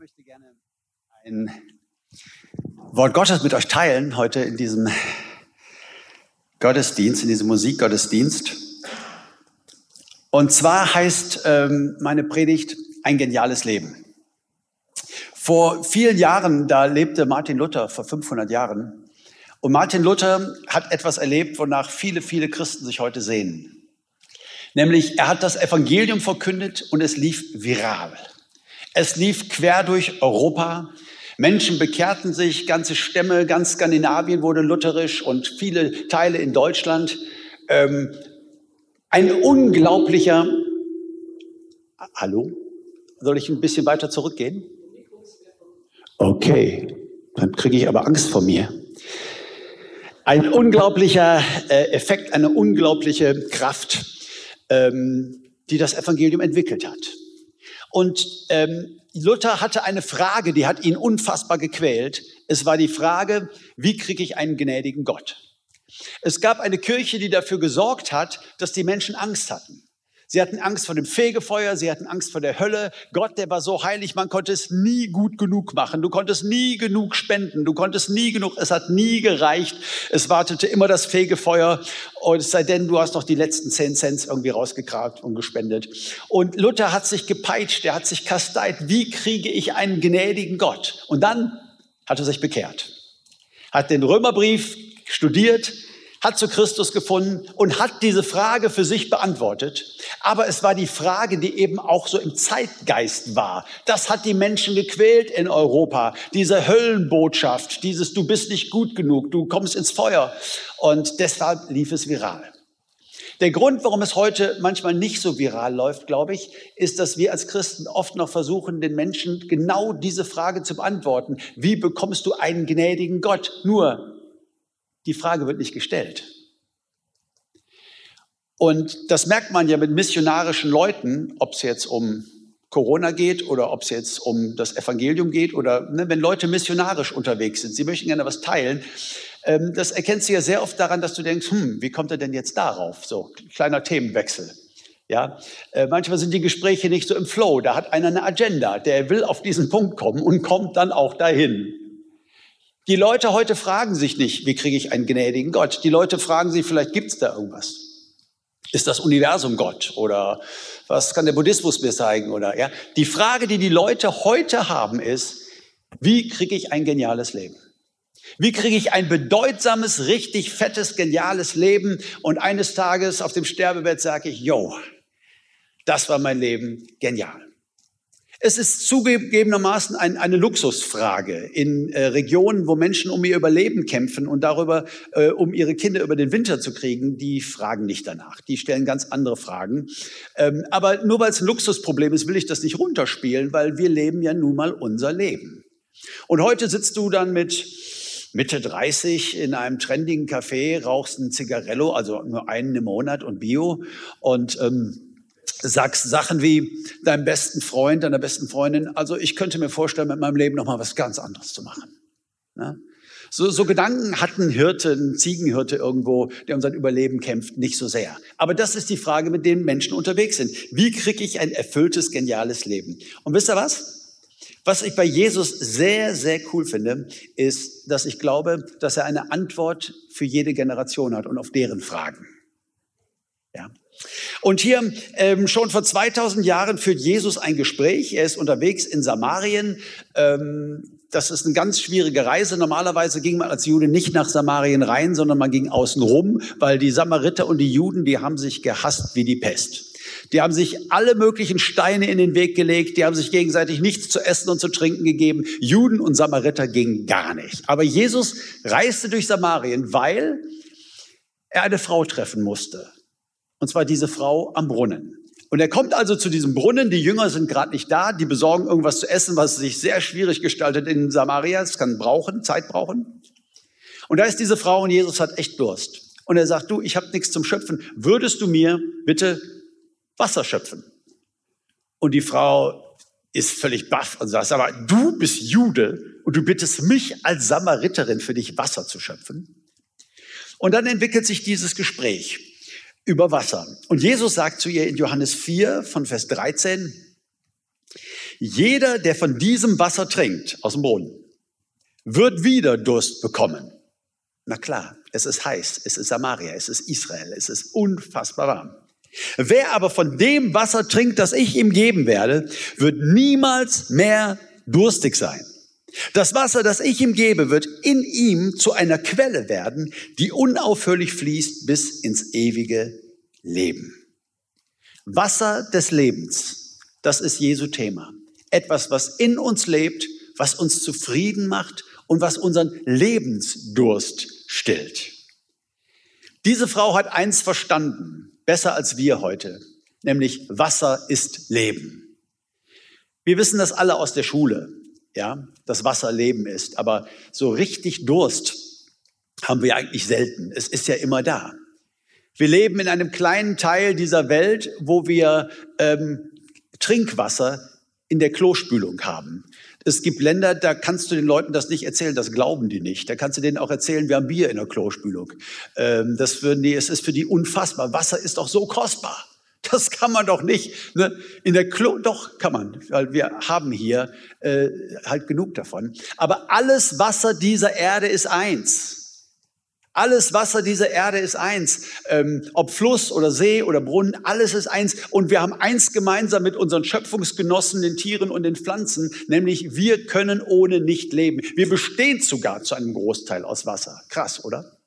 möchte gerne ein Wort Gottes mit euch teilen heute in diesem Gottesdienst, in diesem Musikgottesdienst. Und zwar heißt meine Predigt ein geniales Leben. Vor vielen Jahren, da lebte Martin Luther, vor 500 Jahren. Und Martin Luther hat etwas erlebt, wonach viele, viele Christen sich heute sehnen. Nämlich, er hat das Evangelium verkündet und es lief viral. Es lief quer durch Europa. Menschen bekehrten sich, ganze Stämme, ganz Skandinavien wurde lutherisch und viele Teile in Deutschland. Ein unglaublicher... Hallo? Soll ich ein bisschen weiter zurückgehen? Okay, dann kriege ich aber Angst vor mir. Ein unglaublicher Effekt, eine unglaubliche Kraft, die das Evangelium entwickelt hat. Und Luther hatte eine Frage, die hat ihn unfassbar gequält. Es war die Frage, wie kriege ich einen gnädigen Gott? Es gab eine Kirche, die dafür gesorgt hat, dass die Menschen Angst hatten. Sie hatten Angst vor dem Fegefeuer, sie hatten Angst vor der Hölle. Gott, der war so heilig, man konnte es nie gut genug machen. Du konntest nie genug spenden, du konntest nie genug, es hat nie gereicht. Es wartete immer das Fegefeuer, und es sei denn, du hast noch die letzten 10 Cent irgendwie rausgekramt und gespendet. Und Luther hat sich gepeitscht, er hat sich kasteit, wie kriege ich einen gnädigen Gott? Und dann hat er sich bekehrt, hat den Römerbrief studiert, hat zu Christus gefunden und hat diese Frage für sich beantwortet. Aber es war die Frage, die eben auch so im Zeitgeist war. Das hat die Menschen gequält in Europa. Diese Höllenbotschaft, dieses du bist nicht gut genug, du kommst ins Feuer. Und deshalb lief es viral. Der Grund, warum es heute manchmal nicht so viral läuft, glaube ich, ist, dass wir als Christen oft noch versuchen, den Menschen genau diese Frage zu beantworten. Wie bekommst du einen gnädigen Gott? Nur, die Frage wird nicht gestellt. Und das merkt man ja mit missionarischen Leuten, ob es jetzt um Corona geht oder ob es jetzt um das Evangelium geht oder wenn Leute missionarisch unterwegs sind, sie möchten gerne was teilen. Das erkennst du ja sehr oft daran, dass du denkst, wie kommt er denn jetzt darauf? So, kleiner Themenwechsel. Ja, manchmal sind die Gespräche nicht so im Flow, da hat einer eine Agenda, der will auf diesen Punkt kommen und kommt dann auch dahin. Die Leute heute fragen sich nicht, wie kriege ich einen gnädigen Gott? Die Leute fragen sich, vielleicht gibt es da irgendwas. Ist das Universum Gott? Oder was kann der Buddhismus mir zeigen? Oder, ja? Die Frage, die die Leute heute haben, ist, wie kriege ich ein geniales Leben? Wie kriege ich ein bedeutsames, richtig fettes, geniales Leben? Und eines Tages auf dem Sterbebett sage ich, das war mein Leben, genial. Es ist zugegebenermaßen eine Luxusfrage in Regionen, wo Menschen um ihr Überleben kämpfen und darüber, um ihre Kinder über den Winter zu kriegen, die fragen nicht danach. Die stellen ganz andere Fragen. Aber nur weil es ein Luxusproblem ist, will ich das nicht runterspielen, weil wir leben ja nun mal unser Leben. Und heute sitzt du dann mit Mitte 30 in einem trendigen Café, rauchst ein Zigarello, also nur einen im Monat und Bio und sagst Sachen wie deinem besten Freund, deiner besten Freundin, also ich könnte mir vorstellen, mit meinem Leben noch mal was ganz anderes zu machen. Ne? So Gedanken hat ein Hirte, ein Ziegenhirte irgendwo, der um sein Überleben kämpft, nicht so sehr. Aber das ist die Frage, mit denen Menschen unterwegs sind. Wie kriege ich ein erfülltes, geniales Leben? Und wisst ihr was? Was ich bei Jesus sehr, sehr cool finde, ist, dass ich glaube, dass er eine Antwort für jede Generation hat und auf deren Fragen. Ja. Und hier schon vor 2000 Jahren führt Jesus ein Gespräch. Er ist unterwegs in Samarien. Das ist eine ganz schwierige Reise. Normalerweise ging man als Jude nicht nach Samarien rein, sondern man ging außen rum, weil die Samariter und die Juden, die haben sich gehasst wie die Pest. Die haben sich alle möglichen Steine in den Weg gelegt. Die haben sich gegenseitig nichts zu essen und zu trinken gegeben. Juden und Samariter gingen gar nicht. Aber Jesus reiste durch Samarien, weil er eine Frau treffen musste. Und zwar diese Frau am Brunnen. Und er kommt also zu diesem Brunnen, die Jünger sind gerade nicht da, die besorgen irgendwas zu essen, was sich sehr schwierig gestaltet in Samaria. Es kann Zeit brauchen. Und da ist diese Frau und Jesus hat echt Durst. Und er sagt, du, ich habe nichts zum Schöpfen. Würdest du mir bitte Wasser schöpfen? Und die Frau ist völlig baff und sagt, aber du bist Jude und du bittest mich als Samariterin für dich Wasser zu schöpfen? Und dann entwickelt sich dieses Gespräch über Wasser. Und Jesus sagt zu ihr in Johannes 4 von Vers 13, Jeder, der von diesem Wasser trinkt, aus dem Brunnen, wird wieder Durst bekommen. Na klar, es ist heiß, es ist Samaria, es ist Israel, es ist unfassbar warm. Wer aber von dem Wasser trinkt, das ich ihm geben werde, wird niemals mehr durstig sein. Das Wasser, das ich ihm gebe, wird in ihm zu einer Quelle werden, die unaufhörlich fließt bis ins ewige Leben. Wasser des Lebens, das ist Jesu Thema. Etwas, was in uns lebt, was uns zufrieden macht und was unseren Lebensdurst stillt. Diese Frau hat eins verstanden, besser als wir heute, nämlich Wasser ist Leben. Wir wissen das alle aus der Schule, ja, dass Wasser Leben ist, aber so richtig Durst haben wir eigentlich selten. Es ist ja immer da. Wir leben in einem kleinen Teil dieser Welt, wo wir Trinkwasser in der Klospülung haben. Es gibt Länder, da kannst du den Leuten das nicht erzählen, das glauben die nicht. Da kannst du denen auch erzählen, wir haben Bier in der Klospülung. Es ist für die unfassbar. Wasser ist doch so kostbar. Das kann man doch nicht. Ne? Doch kann man, weil wir haben hier halt genug davon. Aber alles Wasser dieser Erde ist eins. Alles Wasser dieser Erde ist eins. Ob Fluss oder See oder Brunnen, alles ist eins. Und wir haben eins gemeinsam mit unseren Schöpfungsgenossen, den Tieren und den Pflanzen, nämlich wir können ohne nicht leben. Wir bestehen sogar zu einem Großteil aus Wasser. Krass, oder?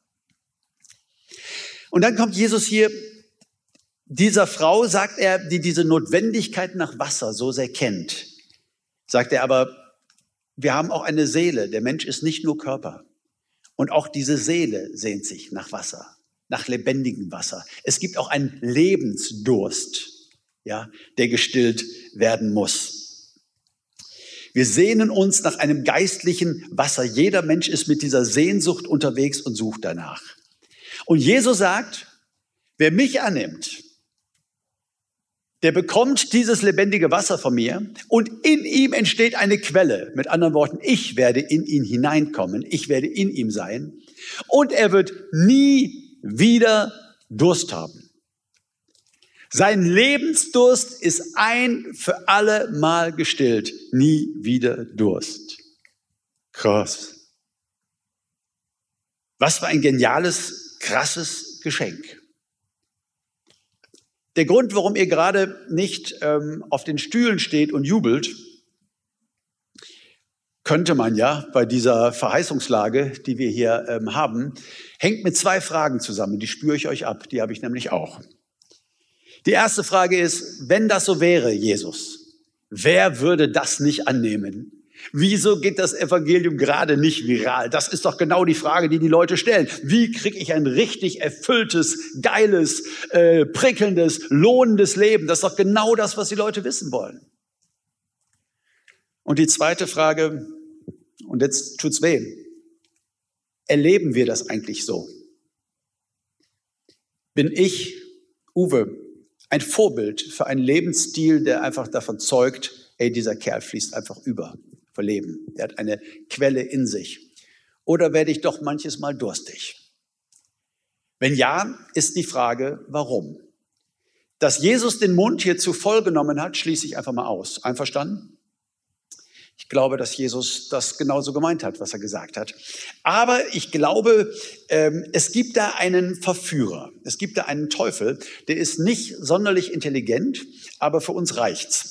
Und dann kommt Jesus hier, dieser Frau sagt er, die diese Notwendigkeit nach Wasser so sehr kennt, sagt er aber, wir haben auch eine Seele. Der Mensch ist nicht nur Körper. Und auch diese Seele sehnt sich nach Wasser, nach lebendigem Wasser. Es gibt auch einen Lebensdurst, ja, der gestillt werden muss. Wir sehnen uns nach einem geistlichen Wasser. Jeder Mensch ist mit dieser Sehnsucht unterwegs und sucht danach. Und Jesus sagt, wer mich annimmt, der bekommt dieses lebendige Wasser von mir und in ihm entsteht eine Quelle. Mit anderen Worten, ich werde in ihn hineinkommen, ich werde in ihm sein und er wird nie wieder Durst haben. Sein Lebensdurst ist ein für alle Mal gestillt, nie wieder Durst. Krass. Was für ein geniales, krasses Geschenk. Der Grund, warum ihr gerade nicht auf den Stühlen steht und jubelt, könnte man ja bei dieser Verheißungslage, die wir hier haben, hängt mit zwei Fragen zusammen. Die spüre ich euch ab, die habe ich nämlich auch. Die erste Frage ist, wenn das so wäre, Jesus, wer würde das nicht annehmen? Wieso geht das Evangelium gerade nicht viral? Das ist doch genau die Frage, die die Leute stellen. Wie kriege ich ein richtig erfülltes, geiles, prickelndes, lohnendes Leben? Das ist doch genau das, was die Leute wissen wollen. Und die zweite Frage, und jetzt tut's weh, erleben wir das eigentlich so? Bin ich, Uwe, ein Vorbild für einen Lebensstil, der einfach davon zeugt, ey, dieser Kerl fließt einfach über? Leben. Er hat eine Quelle in sich. Oder werde ich doch manches Mal durstig? Wenn ja, ist die Frage, warum? Dass Jesus den Mund hierzu vollgenommen hat, schließe ich einfach mal aus. Einverstanden? Ich glaube, dass Jesus das genauso gemeint hat, was er gesagt hat. Aber ich glaube, es gibt da einen Verführer. Es gibt da einen Teufel, der ist nicht sonderlich intelligent, aber für uns reicht's.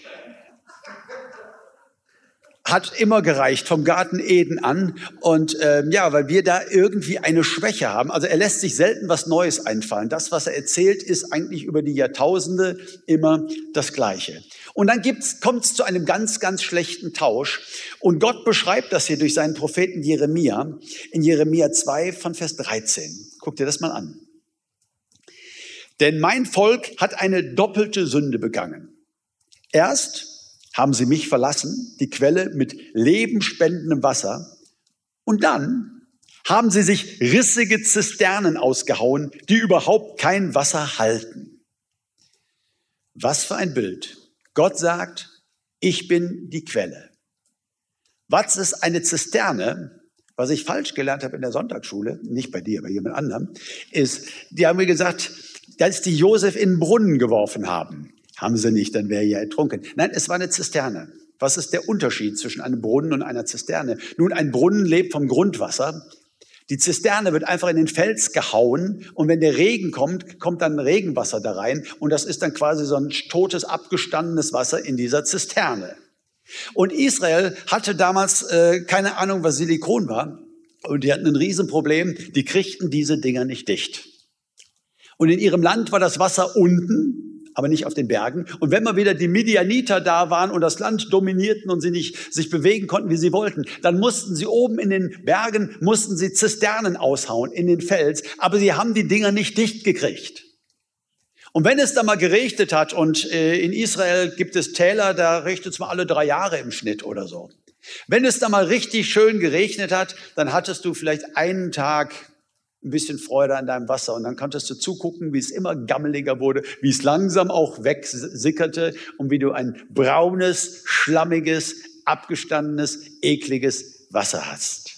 Hat immer gereicht, vom Garten Eden an. Und weil wir da irgendwie eine Schwäche haben. Also er lässt sich selten was Neues einfallen. Das, was er erzählt, ist eigentlich über die Jahrtausende immer das Gleiche. Und dann kommt es zu einem ganz, ganz schlechten Tausch. Und Gott beschreibt das hier durch seinen Propheten Jeremia, in Jeremia 2 von Vers 13. Guck dir das mal an. Denn mein Volk hat eine doppelte Sünde begangen. Erst haben sie mich verlassen, die Quelle mit lebenspendendem Wasser. Und dann haben sie sich rissige Zisternen ausgehauen, die überhaupt kein Wasser halten. Was für ein Bild. Gott sagt, ich bin die Quelle. Was ist eine Zisterne? Was ich falsch gelernt habe in der Sonntagsschule, nicht bei dir, bei jemand anderem, ist, die haben mir gesagt, als die Josef in den Brunnen geworfen haben. Haben sie nicht, dann wäre er ja ertrunken. Nein, es war eine Zisterne. Was ist der Unterschied zwischen einem Brunnen und einer Zisterne? Nun, ein Brunnen lebt vom Grundwasser. Die Zisterne wird einfach in den Fels gehauen und wenn der Regen kommt, kommt dann Regenwasser da rein und das ist dann quasi so ein totes, abgestandenes Wasser in dieser Zisterne. Und Israel hatte damals keine Ahnung, was Silikon war und die hatten ein Riesenproblem, die kriegten diese Dinger nicht dicht. Und in ihrem Land war das Wasser unten, aber nicht auf den Bergen. Und wenn mal wieder die Midianiter da waren und das Land dominierten und sie nicht sich bewegen konnten, wie sie wollten, dann mussten sie oben in den Bergen, mussten sie Zisternen aushauen in den Fels, aber sie haben die Dinger nicht dicht gekriegt. Und wenn es da mal geregnet hat, und in Israel gibt es Täler, da regnet es mal alle 3 Jahre im Schnitt oder so. Wenn es da mal richtig schön geregnet hat, dann hattest du vielleicht einen Tag ein bisschen Freude an deinem Wasser und dann konntest du zugucken, wie es immer gammeliger wurde, wie es langsam auch wegsickerte und wie du ein braunes, schlammiges, abgestandenes, ekliges Wasser hast.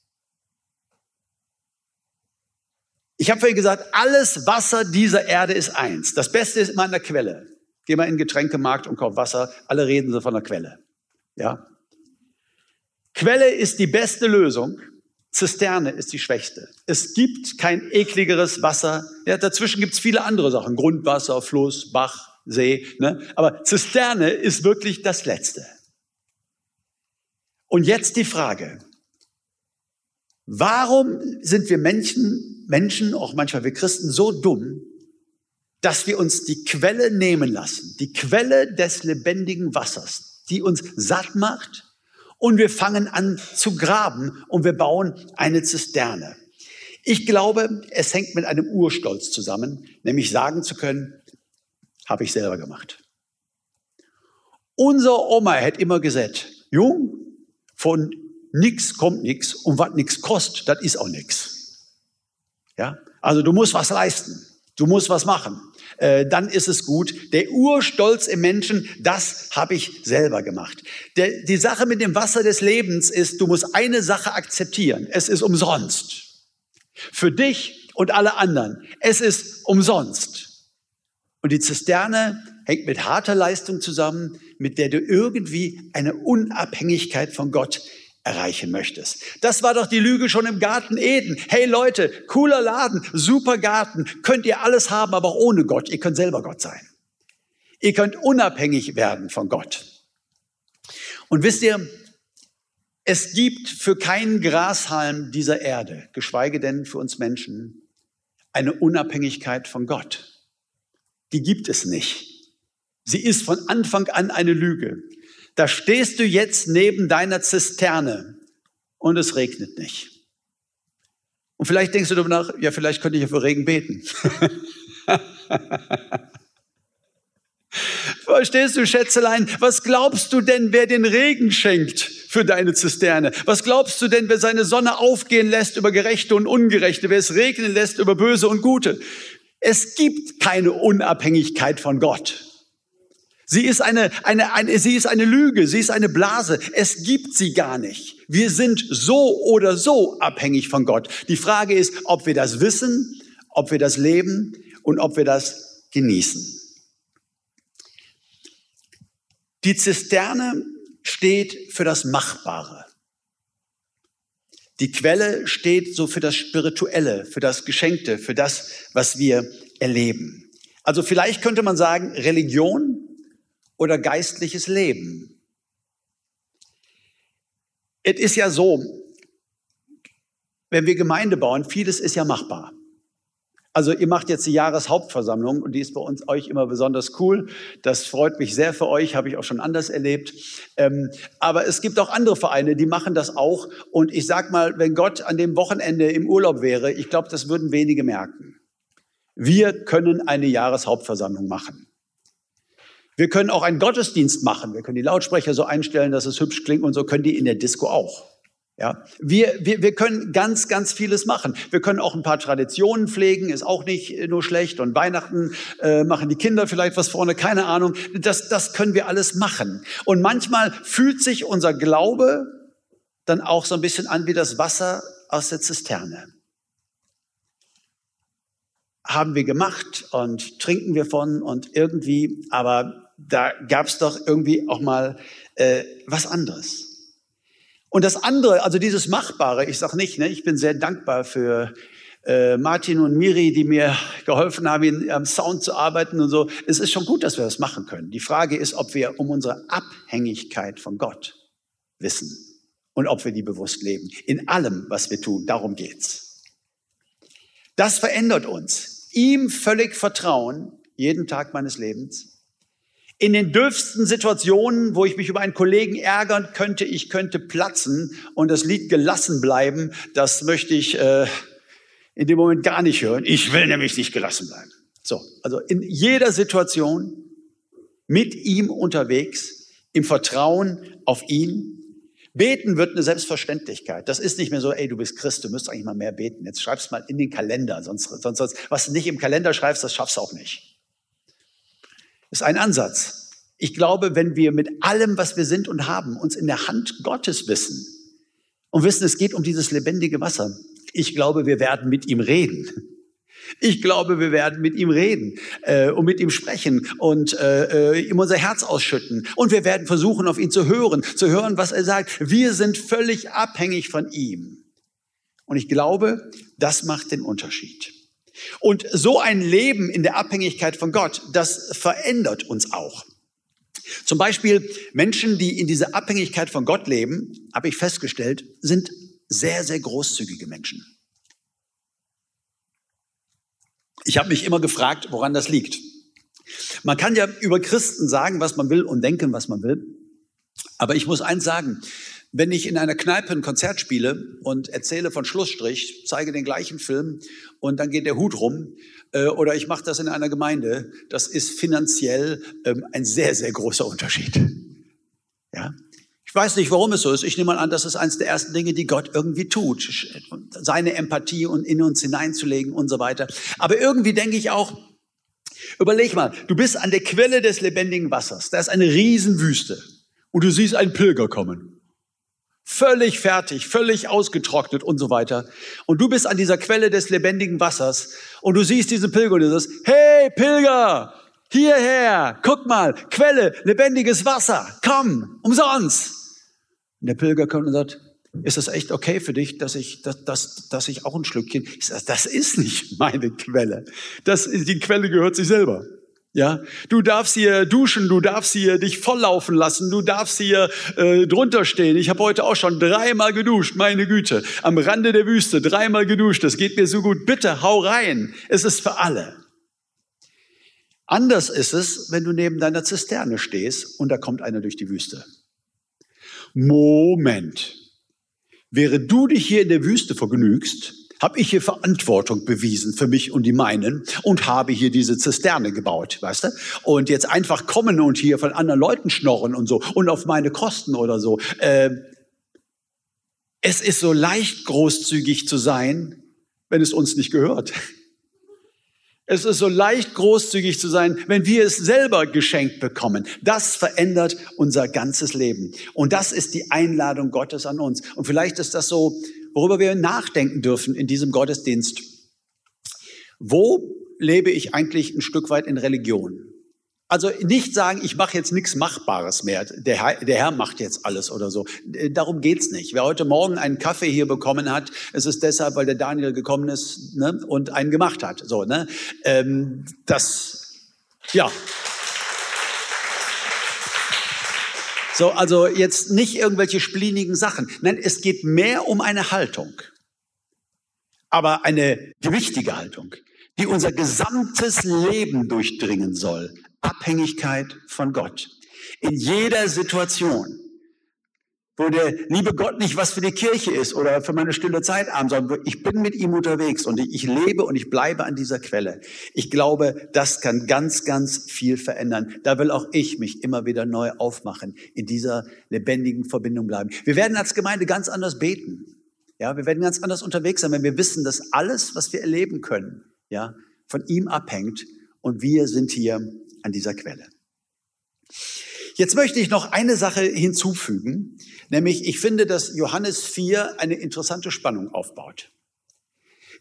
Ich habe vorhin gesagt, alles Wasser dieser Erde ist eins. Das Beste ist immer an der Quelle. Geh mal in den Getränkemarkt und kauf Wasser, alle reden so von der Quelle. Ja? Quelle ist die beste Lösung. Zisterne ist die schwächste. Es gibt kein ekligeres Wasser. Ja, dazwischen gibt es viele andere Sachen. Grundwasser, Fluss, Bach, See. Ne? Aber Zisterne ist wirklich das Letzte. Und jetzt die Frage. Warum sind wir Menschen, auch manchmal wir Christen, so dumm, dass wir uns die Quelle nehmen lassen? Die Quelle des lebendigen Wassers, die uns satt macht. Und wir fangen an zu graben und wir bauen eine Zisterne. Ich glaube, es hängt mit einem Urstolz zusammen, nämlich sagen zu können, habe ich selber gemacht. Unser Oma hätte immer gesagt, Jung, von nix kommt nix und was nix kostet, das ist auch nix. Ja? Also du musst was leisten, du musst was machen. Dann ist es gut. Der Urstolz im Menschen, das habe ich selber gemacht. Die Sache mit dem Wasser des Lebens ist, du musst eine Sache akzeptieren. Es ist umsonst. Für dich und alle anderen. Es ist umsonst. Und die Zisterne hängt mit harter Leistung zusammen, mit der du irgendwie eine Unabhängigkeit von Gott erreichen möchtest. Das war doch die Lüge schon im Garten Eden. Hey Leute, cooler Laden, super Garten, könnt ihr alles haben, aber auch ohne Gott. Ihr könnt selber Gott sein. Ihr könnt unabhängig werden von Gott. Und wisst ihr, es gibt für keinen Grashalm dieser Erde, geschweige denn für uns Menschen, eine Unabhängigkeit von Gott. Die gibt es nicht. Sie ist von Anfang an eine Lüge. Da stehst du jetzt neben deiner Zisterne und es regnet nicht. Und vielleicht denkst du darüber nach, ja, vielleicht könnte ich ja für Regen beten. Verstehst du, Schätzelein? Was glaubst du denn, wer den Regen schenkt für deine Zisterne? Was glaubst du denn, wer seine Sonne aufgehen lässt über Gerechte und Ungerechte, wer es regnen lässt über Böse und Gute? Es gibt keine Unabhängigkeit von Gott. Sie ist eine Lüge, sie ist eine Blase. Es gibt sie gar nicht. Wir sind so oder so abhängig von Gott. Die Frage ist, ob wir das wissen, ob wir das leben und ob wir das genießen. Die Zisterne steht für das Machbare. Die Quelle steht so für das Spirituelle, für das Geschenkte, für das, was wir erleben. Also vielleicht könnte man sagen, Religion oder geistliches Leben. Es ist ja so, wenn wir Gemeinde bauen, vieles ist ja machbar. Also ihr macht jetzt die Jahreshauptversammlung und die ist bei euch immer besonders cool. Das freut mich sehr für euch, habe ich auch schon anders erlebt. Aber es gibt auch andere Vereine, die machen das auch. Und ich sag mal, wenn Gott an dem Wochenende im Urlaub wäre, ich glaube, das würden wenige merken. Wir können eine Jahreshauptversammlung machen. Wir können auch einen Gottesdienst machen. Wir können die Lautsprecher so einstellen, dass es hübsch klingt und so können die in der Disco auch. Ja, wir können ganz, ganz vieles machen. Wir können auch ein paar Traditionen pflegen, ist auch nicht nur schlecht. Und Weihnachten machen die Kinder vielleicht was vorne, keine Ahnung. Das können wir alles machen. Und manchmal fühlt sich unser Glaube dann auch so ein bisschen an wie das Wasser aus der Zisterne. haben wir gemacht und trinken wir von und irgendwie, aber da gab es doch irgendwie auch mal was anderes. Und das andere, also dieses Machbare, ich sage nicht, ne, ich bin sehr dankbar für Martin und Miri, die mir geholfen haben, am Sound zu arbeiten und so. Es ist schon gut, dass wir das machen können. Die Frage ist, ob wir um unsere Abhängigkeit von Gott wissen und ob wir die bewusst leben. In allem, was wir tun, darum geht's. Das verändert uns. Ihm völlig vertrauen, jeden Tag meines Lebens. In den dürfsten Situationen, wo ich mich über einen Kollegen ärgern könnte, ich könnte platzen und das Lied gelassen bleiben, das möchte ich in dem Moment gar nicht hören. Ich will nämlich nicht gelassen bleiben. So, also in jeder Situation mit ihm unterwegs, im Vertrauen auf ihn. Beten wird eine Selbstverständlichkeit. Das ist nicht mehr so, ey, du bist Christ, du müsst eigentlich mal mehr beten. Jetzt schreib's mal in den Kalender, sonst was du nicht im Kalender schreibst, das schaffst du auch nicht. Das ist ein Ansatz. Ich glaube, wenn wir mit allem, was wir sind und haben, uns in der Hand Gottes wissen und wissen, es geht um dieses lebendige Wasser, ich glaube, wir werden mit ihm reden. Ich glaube, wir werden mit ihm reden und mit ihm sprechen und ihm unser Herz ausschütten. Und wir werden versuchen, auf ihn zu hören, was er sagt. Wir sind völlig abhängig von ihm. Und ich glaube, das macht den Unterschied. Und so ein Leben in der Abhängigkeit von Gott, das verändert uns auch. Zum Beispiel Menschen, die in dieser Abhängigkeit von Gott leben, habe ich festgestellt, sind sehr, sehr großzügige Menschen. Ich habe mich immer gefragt, woran das liegt. Man kann ja über Christen sagen, was man will und denken, was man will. Aber ich muss eins sagen, wenn ich in einer Kneipe ein Konzert spiele und erzähle von Schlussstrich, zeige den gleichen Film und dann geht der Hut rum oder ich mache das in einer Gemeinde, das ist finanziell ein sehr, sehr großer Unterschied. Ja? Ich weiß nicht, warum es so ist. Ich nehme mal an, das ist eines der ersten Dinge, die Gott irgendwie tut. Seine Empathie und in uns hineinzulegen und so weiter. Aber irgendwie denke ich auch, überleg mal, du bist an der Quelle des lebendigen Wassers. Da ist eine Riesenwüste. Und du siehst einen Pilger kommen. Völlig fertig, völlig ausgetrocknet und so weiter. Und du bist an dieser Quelle des lebendigen Wassers. Und du siehst diesen Pilger und du sagst, hey Pilger, hierher, guck mal, Quelle, lebendiges Wasser, komm, umsonst. Und der Pilger kommt und sagt, ist das echt okay für dich, dass ich auch ein Schlückchen? Ich sage, das ist nicht meine Quelle. Die Quelle gehört sich selber. Ja, du darfst hier duschen, du darfst hier dich volllaufen lassen, du darfst hier drunter stehen. Ich habe heute auch schon 3-mal geduscht, meine Güte. Am Rande der Wüste 3-mal geduscht, das geht mir so gut. Bitte, hau rein. Es ist für alle. Anders ist es, wenn du neben deiner Zisterne stehst und da kommt einer durch die Wüste. Moment. Während du dich hier in der Wüste vergnügst, habe ich hier Verantwortung bewiesen für mich und die meinen und habe hier diese Zisterne gebaut, weißt du? Und jetzt einfach kommen und hier von anderen Leuten schnorren und so und auf meine Kosten oder so. Es ist so leicht großzügig zu sein, wenn es uns nicht gehört. Es ist so leicht großzügig zu sein, wenn wir es selber geschenkt bekommen. Das verändert unser ganzes Leben. Und das ist die Einladung Gottes an uns. Und vielleicht ist das so, worüber wir nachdenken dürfen in diesem Gottesdienst. Wo lebe ich eigentlich ein Stück weit in Religion? Also nicht sagen, ich mache jetzt nichts Machbares mehr. Der Herr macht jetzt alles oder so. Darum geht's nicht. Wer heute Morgen einen Kaffee hier bekommen hat, es ist deshalb, weil der Daniel gekommen ist, ne, und einen gemacht hat. So, ne? Ja. So, also jetzt nicht irgendwelche splinigen Sachen. Nein, es geht mehr um eine Haltung. Aber eine gewichtige Haltung, die unser gesamtes Leben durchdringen soll. Abhängigkeit von Gott. In jeder Situation, wo der liebe Gott nicht was für die Kirche ist oder für meine stille Zeit abends, sondern ich bin mit ihm unterwegs und ich lebe und ich bleibe an dieser Quelle. Ich glaube, das kann ganz, ganz viel verändern. Da will auch ich mich immer wieder neu aufmachen, in dieser lebendigen Verbindung bleiben. Wir werden als Gemeinde ganz anders beten. Ja, wir werden ganz anders unterwegs sein, wenn wir wissen, dass alles, was wir erleben können, ja, von ihm abhängt und wir sind hier an dieser Quelle. Jetzt möchte ich noch eine Sache hinzufügen, nämlich ich finde, dass Johannes 4 eine interessante Spannung aufbaut.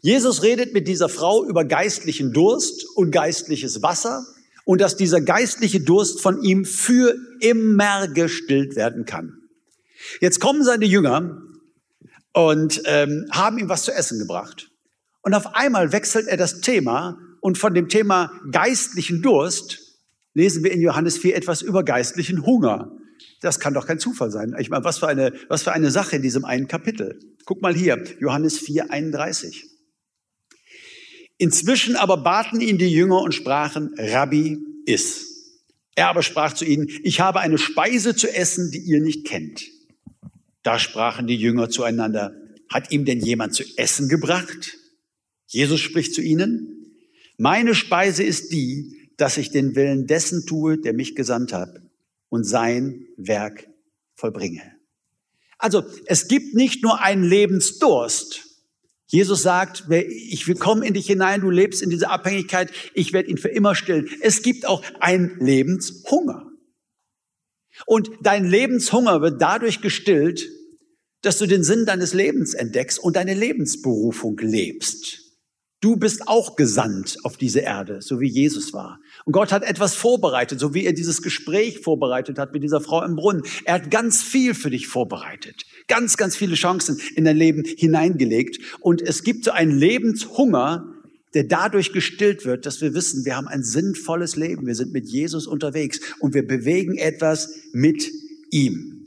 Jesus redet mit dieser Frau über geistlichen Durst und geistliches Wasser und dass dieser geistliche Durst von ihm für immer gestillt werden kann. Jetzt kommen seine Jünger und haben ihm was zu essen gebracht. Und auf einmal wechselt er das Thema und von dem Thema geistlichen Durst lesen wir in Johannes 4 etwas über geistlichen Hunger. Das kann doch kein Zufall sein. Ich meine, was für eine Sache in diesem einen Kapitel. Guck mal hier, Johannes 4, 31. Inzwischen aber baten ihn die Jünger und sprachen, Rabbi, iss. Er aber sprach zu ihnen, ich habe eine Speise zu essen, die ihr nicht kennt. Da sprachen die Jünger zueinander, hat ihm denn jemand zu essen gebracht? Jesus spricht zu ihnen, meine Speise ist die, dass ich den Willen dessen tue, der mich gesandt hat und sein Werk vollbringe. Also es gibt nicht nur einen Lebensdurst. Jesus sagt, ich will kommen in dich hinein, du lebst in dieser Abhängigkeit, ich werde ihn für immer stillen. Es gibt auch einen Lebenshunger. Und dein Lebenshunger wird dadurch gestillt, dass du den Sinn deines Lebens entdeckst und deine Lebensberufung lebst. Du bist auch gesandt auf diese Erde, so wie Jesus war. Und Gott hat etwas vorbereitet, so wie er dieses Gespräch vorbereitet hat mit dieser Frau im Brunnen. Er hat ganz viel für dich vorbereitet. Ganz, ganz viele Chancen in dein Leben hineingelegt. Und es gibt so einen Lebenshunger, der dadurch gestillt wird, dass wir wissen, wir haben ein sinnvolles Leben. Wir sind mit Jesus unterwegs und wir bewegen etwas mit ihm.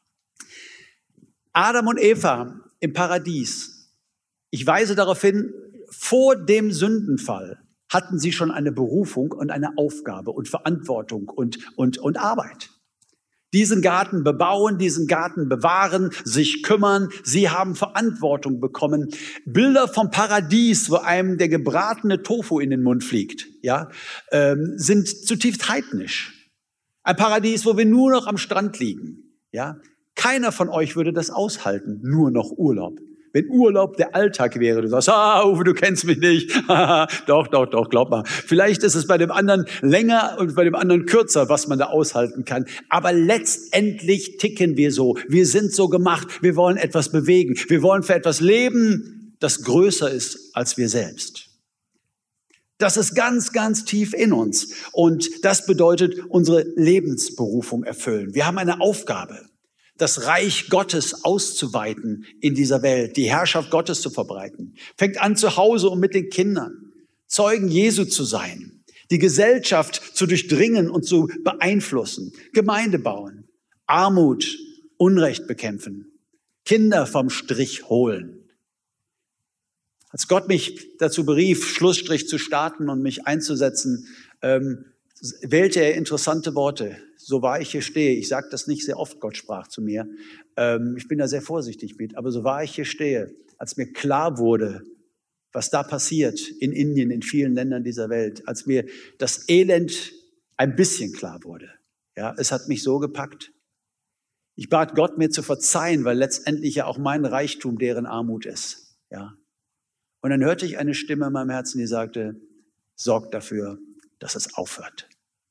Adam und Eva im Paradies. Ich weise darauf hin, vor dem Sündenfall hatten sie schon eine Berufung und eine Aufgabe und Verantwortung und Arbeit. Diesen Garten bebauen, diesen Garten bewahren, sich kümmern. Sie haben Verantwortung bekommen. Bilder vom Paradies, wo einem der gebratene Tofu in den Mund fliegt, ja, sind zutiefst heidnisch. Ein Paradies, wo wir nur noch am Strand liegen, ja. Keiner von euch würde das aushalten, nur noch Urlaub. Wenn Urlaub der Alltag wäre, du sagst, Uwe, du kennst mich nicht. Doch, glaub mal. Vielleicht ist es bei dem anderen länger und bei dem anderen kürzer, was man da aushalten kann. Aber letztendlich ticken wir so. Wir sind so gemacht. Wir wollen etwas bewegen. Wir wollen für etwas leben, das größer ist als wir selbst. Das ist ganz, ganz tief in uns. Und das bedeutet, unsere Lebensberufung erfüllen. Wir haben eine Aufgabe, das Reich Gottes auszuweiten in dieser Welt, die Herrschaft Gottes zu verbreiten. Fängt an zu Hause und mit den Kindern, Zeugen Jesu zu sein, die Gesellschaft zu durchdringen und zu beeinflussen, Gemeinde bauen, Armut, Unrecht bekämpfen, Kinder vom Strich holen. Als Gott mich dazu berief, Schlussstrich zu starten und mich einzusetzen, wählte er interessante Worte. So wahr ich hier stehe, ich sage das nicht sehr oft, Gott sprach zu mir. Ich bin da sehr vorsichtig mit, aber so wahr ich hier stehe, als mir klar wurde, was da passiert in Indien, in vielen Ländern dieser Welt, als mir das Elend ein bisschen klar wurde, ja, es hat mich so gepackt. Ich bat Gott, mir zu verzeihen, weil letztendlich ja auch mein Reichtum deren Armut ist, ja. Und dann hörte ich eine Stimme in meinem Herzen, die sagte, sorg dafür, dass es aufhört.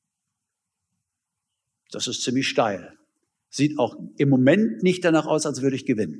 Das ist ziemlich steil. Sieht auch im Moment nicht danach aus, als würde ich gewinnen.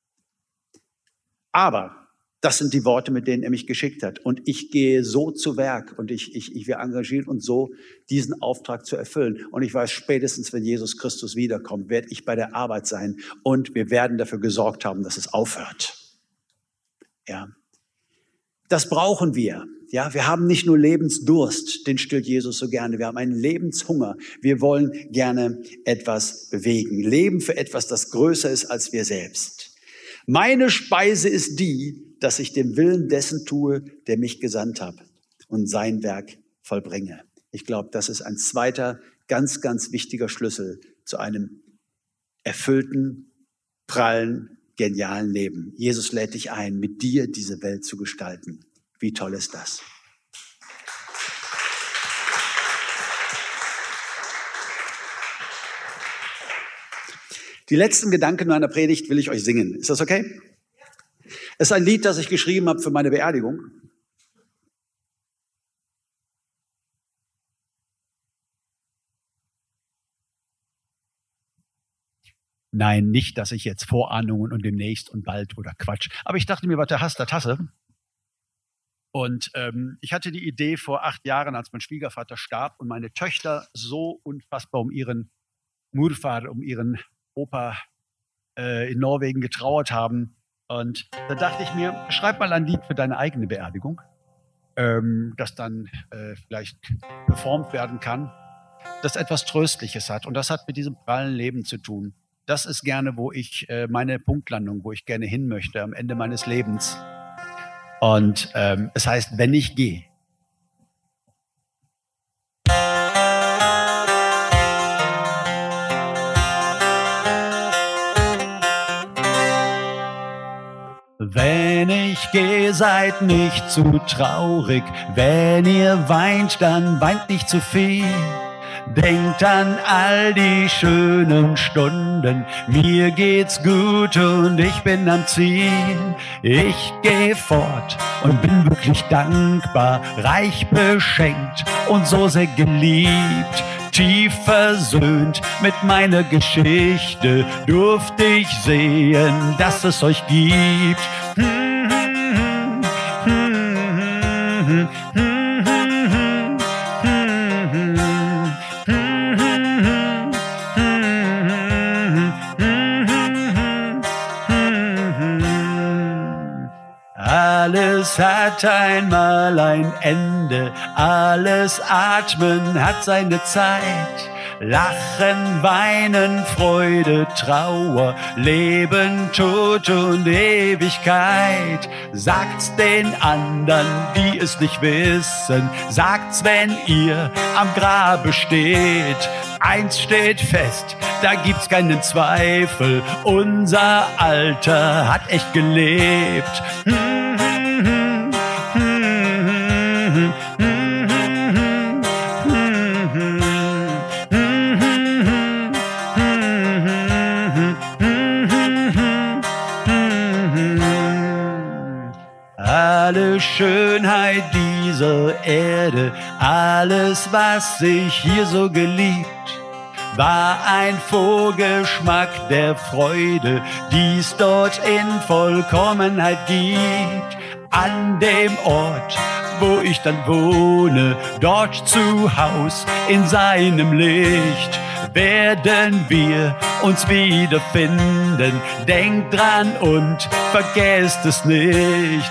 Aber das sind die Worte, mit denen er mich geschickt hat. Und ich gehe so zu Werk und wir engagieren uns so, diesen Auftrag zu erfüllen. Und ich weiß, spätestens, wenn Jesus Christus wiederkommt, werde ich bei der Arbeit sein und wir werden dafür gesorgt haben, dass es aufhört. Ja. Das brauchen wir. Ja, wir haben nicht nur Lebensdurst, den stillt Jesus so gerne. Wir haben einen Lebenshunger. Wir wollen gerne etwas bewegen. Leben für etwas, das größer ist als wir selbst. Meine Speise ist die, dass ich den Willen dessen tue, der mich gesandt hat und sein Werk vollbringe. Ich glaube, das ist ein zweiter, ganz, ganz wichtiger Schlüssel zu einem erfüllten, prallen, genialen Leben. Jesus lädt dich ein, mit dir diese Welt zu gestalten. Wie toll ist das? Die letzten Gedanken meiner Predigt will ich euch singen. Ist das okay? Es ist ein Lied, das ich geschrieben habe für meine Beerdigung. Nein, nicht, dass ich jetzt Vorahnungen und demnächst und bald oder Quatsch. Aber ich dachte mir, was der Hass der Tasse. Und ich hatte die Idee vor 8 Jahren, als mein Schwiegervater starb und meine Töchter so unfassbar um ihren Murfar, um ihren Opa in Norwegen getrauert haben. Und da dachte ich mir, schreib mal ein Lied für deine eigene Beerdigung, das dann vielleicht performt werden kann, das etwas Tröstliches hat. Und das hat mit diesem prallen Leben zu tun. Das ist gerne, wo ich meine Punktlandung, wo ich gerne hin möchte am Ende meines Lebens. Und es heißt, wenn ich gehe. Wenn ich gehe, seid nicht zu traurig. Wenn ihr weint, dann weint nicht zu viel. Denkt an all die schönen Stunden. Mir geht's gut und ich bin am Ziel. Ich geh fort und bin wirklich dankbar, reich beschenkt und so sehr geliebt. Tief versöhnt mit meiner Geschichte durfte ich sehen, dass es euch gibt. Alles hat einmal ein Ende, alles Atmen hat seine Zeit. Lachen, Weinen, Freude, Trauer, Leben, Tod und Ewigkeit. Sagt's den anderen, die es nicht wissen, sagt's, wenn ihr am Grabe steht. Eins steht fest, da gibt's keinen Zweifel, unser Alter hat echt gelebt. Alle Schönheit dieser Erde, alles, was sich hier so geliebt, war ein Vorgeschmack der Freude, die's dort in Vollkommenheit gibt. An dem Ort, wo ich dann wohne, dort zu Haus in seinem Licht, werden wir uns wiederfinden. Denkt dran und vergesst es nicht.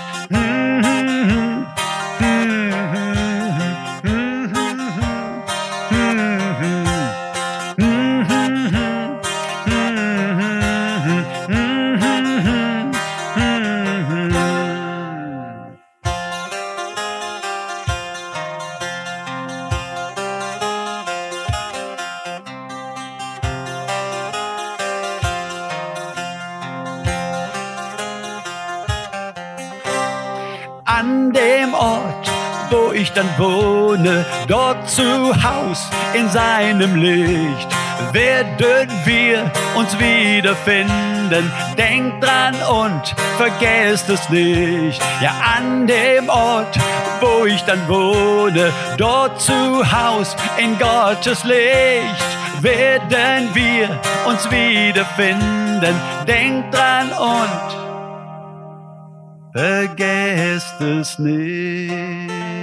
An dem Ort, wo ich dann wohne, dort zu Haus in seinem Licht, werden wir uns wiederfinden. Denkt dran und vergesst es nicht. Ja, an dem Ort, wo ich dann wohne, dort zu Haus in Gottes Licht, werden wir uns wiederfinden. Denkt dran und vergesst es nicht.